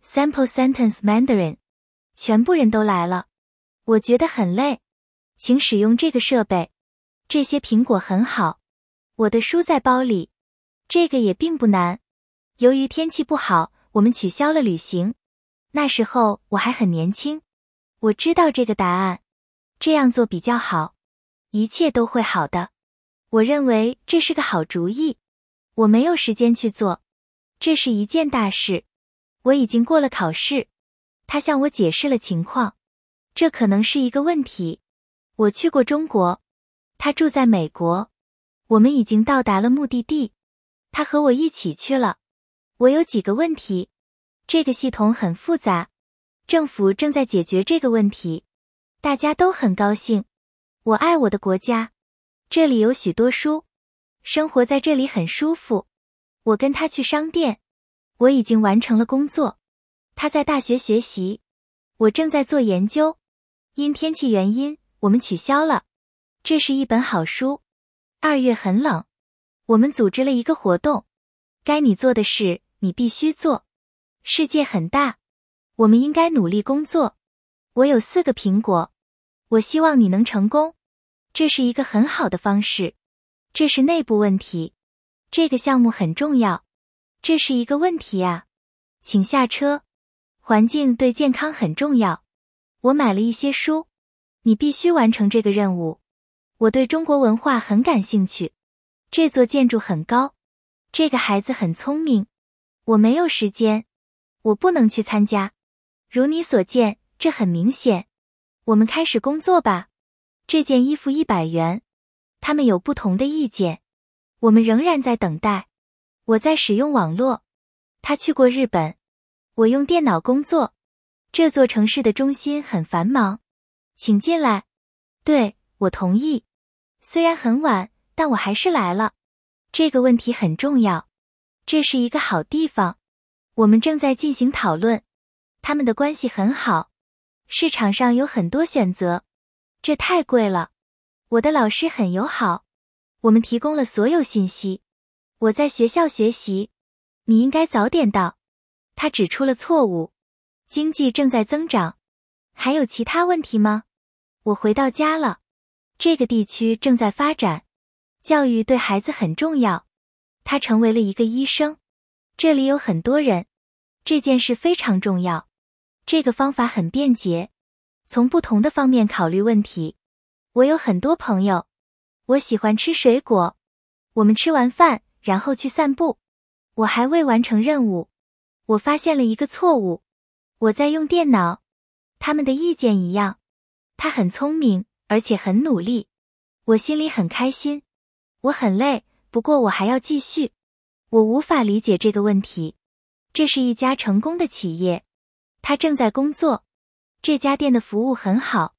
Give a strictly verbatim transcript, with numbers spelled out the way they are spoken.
Sample Sentence Mandarin。全部人都来了。我觉得很累。请使用这个设备。这些苹果很好。我的书在包里。这个也并不难。由于天气不好，我们取消了旅行。那时候我还很年轻。我知道这个答案。这样做比较好。一切都会好的。我认为这是个好主意。我没有时间去做。这是一件大事。我已经过了考试。他向我解释了情况。这可能是一个问题。我去过中国。他住在美国。我们已经到达了目的地。他和我一起去了。我有几个问题。这个系统很复杂。政府正在解决这个问题。大家都很高兴。我爱我的国家。这里有许多书。生活在这里很舒服。我跟他去商店。我已经完成了工作。他在大学学习。我正在做研究。因天气原因，我们取消了。这是一本好书。二月很冷。我们组织了一个活动。该你做的事，你必须做。世界很大。我们应该努力工作。我有四个苹果。我希望你能成功。这是一个很好的方式。这是内部问题。这个项目很重要。这是一个问题啊。请下车。环境对健康很重要。我买了一些书。你必须完成这个任务。我对中国文化很感兴趣。这座建筑很高。这个孩子很聪明。我没有时间。我不能去参加。如你所见，这很明显。我们开始工作吧。这件衣服一百元。他们有不同的意见。我们仍然在等待。我在使用网络。他去过日本。我用电脑工作。这座城市的中心很繁忙。请进来。对，我同意。虽然很晚，但我还是来了。这个问题很重要。这是一个好地方。我们正在进行讨论。他们的关系很好。市场上有很多选择。这太贵了。我的老师很友好。我们提供了所有信息。我在学校学习。你应该早点到。他指出了错误。经济正在增长。还有其他问题吗？我回到家了。这个地区正在发展。教育对孩子很重要。他成为了一个医生。这里有很多人。这件事非常重要。这个方法很便捷。从不同的方面考虑问题。我有很多朋友。我喜欢吃水果。我们吃完饭，然后去散步。我还未完成任务。我发现了一个错误。我在用电脑。他们的意见一样。他很聪明，而且很努力。我心里很开心。我很累，不过我还要继续。我无法理解这个问题。这是一家成功的企业。他正在工作。这家店的服务很好。